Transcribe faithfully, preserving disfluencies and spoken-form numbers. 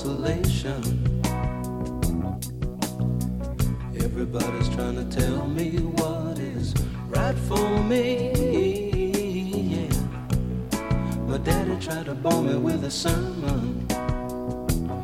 consolation. Everybody's trying to tell me what is right for me. Yeah. My daddy tried to bore me with a sermon.